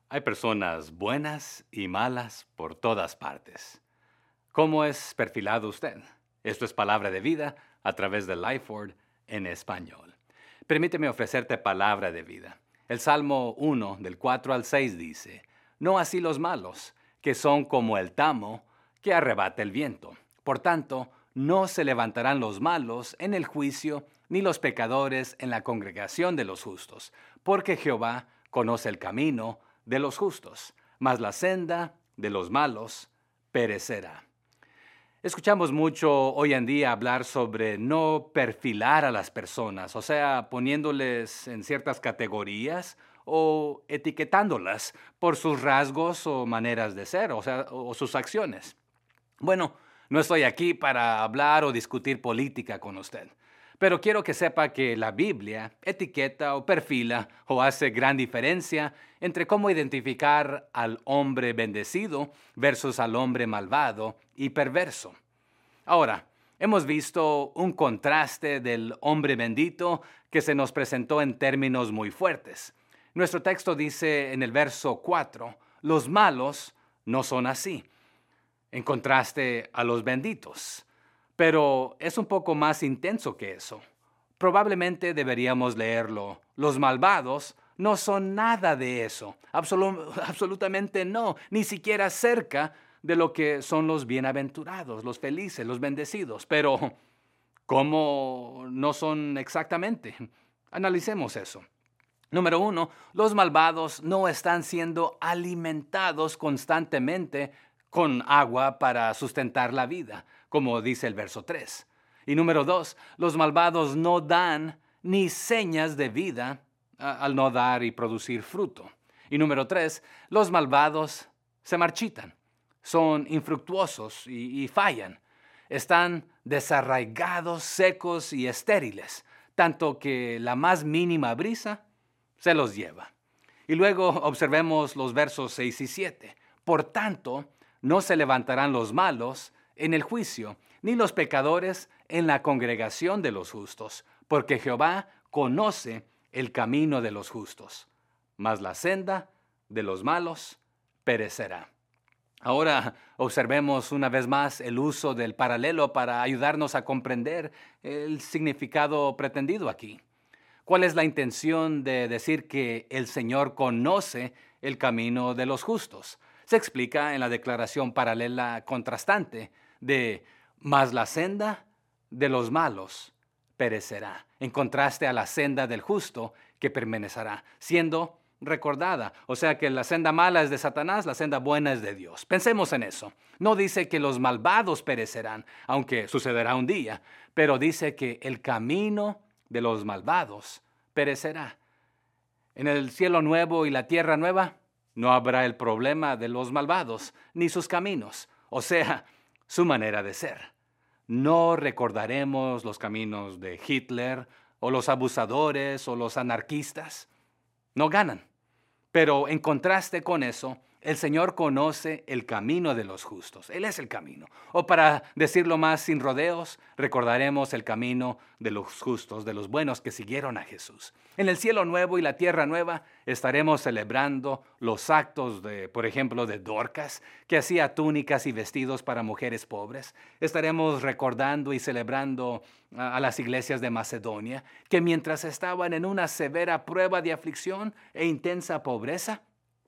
Hay personas buenas y malas por todas partes. ¿Cómo es perfilado usted? Esto es Palabra de Vida a través de Lifeword en español. Permíteme ofrecerte palabra de vida. El Salmo 1, del 4 al 6 dice, no así los malos, que son como el tamo que arrebata el viento. Por tanto, no se levantarán los malos en el juicio, ni los pecadores en la congregación de los justos, porque Jehová conoce el camino de los justos, mas la senda de los malos perecerá. Escuchamos mucho hoy en día hablar sobre no perfilar a las personas, o sea, poniéndoles en ciertas categorías o etiquetándolas por sus rasgos o maneras de ser, o sea, o sus acciones. Bueno, no estoy aquí para hablar o discutir política con usted, pero quiero que sepa que la Biblia etiqueta o perfila o hace gran diferencia entre cómo identificar al hombre bendecido versus al hombre malvado y perverso. Ahora, hemos visto un contraste del hombre bendito que se nos presentó en términos muy fuertes. Nuestro texto dice en el verso 4, los malos no son así, en contraste a los benditos. Pero es un poco más intenso que eso. Probablemente deberíamos leerlo. Los malvados no son nada de eso. Absolutamente no. Ni siquiera cerca de lo que son los bienaventurados, los felices, los bendecidos. Pero, ¿cómo no son exactamente? Analicemos eso. Número 1, los malvados no están siendo alimentados constantemente con agua para sustentar la vida, como dice el verso 3. Y número 2, los malvados no dan ni señas de vida al no dar y producir fruto. Y número 3, los malvados se marchitan, son infructuosos y fallan. Están desarraigados, secos y estériles, tanto que la más mínima brisa se los lleva. Y luego observemos los versos 6 y 7. Por tanto, no se levantarán los malos en el juicio, ni los pecadores en la congregación de los justos, porque Jehová conoce el camino de los justos, mas la senda de los malos perecerá. Ahora observemos una vez más el uso del paralelo para ayudarnos a comprender el significado pretendido aquí. ¿Cuál es la intención de decir que el Señor conoce el camino de los justos? Se explica en la declaración paralela contrastante de «mas la senda de los malos perecerá», en contraste a la senda del justo que permanecerá, siendo recordada. O sea que la senda mala es de Satanás, la senda buena es de Dios. Pensemos en eso. No dice que los malvados perecerán, aunque sucederá un día, pero dice que el camino de los malvados perecerá. En el cielo nuevo y la tierra nueva no habrá el problema de los malvados, ni sus caminos, o sea, su manera de ser. No recordaremos los caminos de Hitler, o los abusadores, o los anarquistas. No ganan. Pero en contraste con eso, el Señor conoce el camino de los justos. Él es el camino. O para decirlo más sin rodeos, recordaremos el camino de los justos, de los buenos que siguieron a Jesús. En el cielo nuevo y la tierra nueva estaremos celebrando los actos de, por ejemplo, de Dorcas, que hacía túnicas y vestidos para mujeres pobres. Estaremos recordando y celebrando a las iglesias de Macedonia, que mientras estaban en una severa prueba de aflicción e intensa pobreza,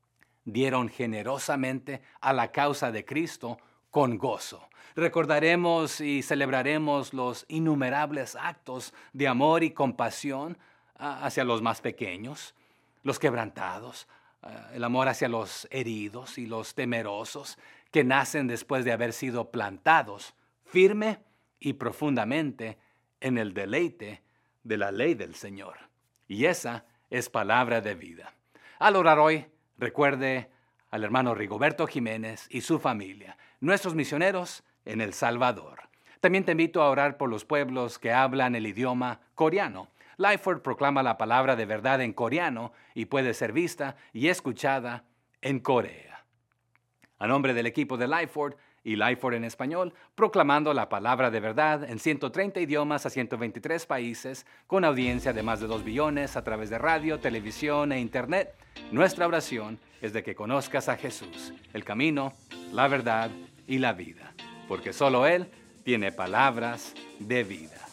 dieron generosamente a la causa de Cristo con gozo. Recordaremos y celebraremos los innumerables actos de amor y compasión hacia los más pequeños, los quebrantados, el amor hacia los heridos y los temerosos que nacen después de haber sido plantados firme y profundamente en el deleite de la ley del Señor. Y esa es palabra de vida. Al orar hoy, recuerde al hermano Rigoberto Jiménez y su familia, nuestros misioneros en El Salvador. También te invito a orar por los pueblos que hablan el idioma coreano. Lifeword proclama la palabra de verdad en coreano y puede ser vista y escuchada en Corea. A nombre del equipo de Lifeword, y Lifeword en español, proclamando la palabra de verdad en 130 idiomas a 123 países, con audiencia de más de 2 billones a través de radio, televisión e Internet. Nuestra oración es de que conozcas a Jesús, el camino, la verdad y la vida, porque solo Él tiene palabras de vida.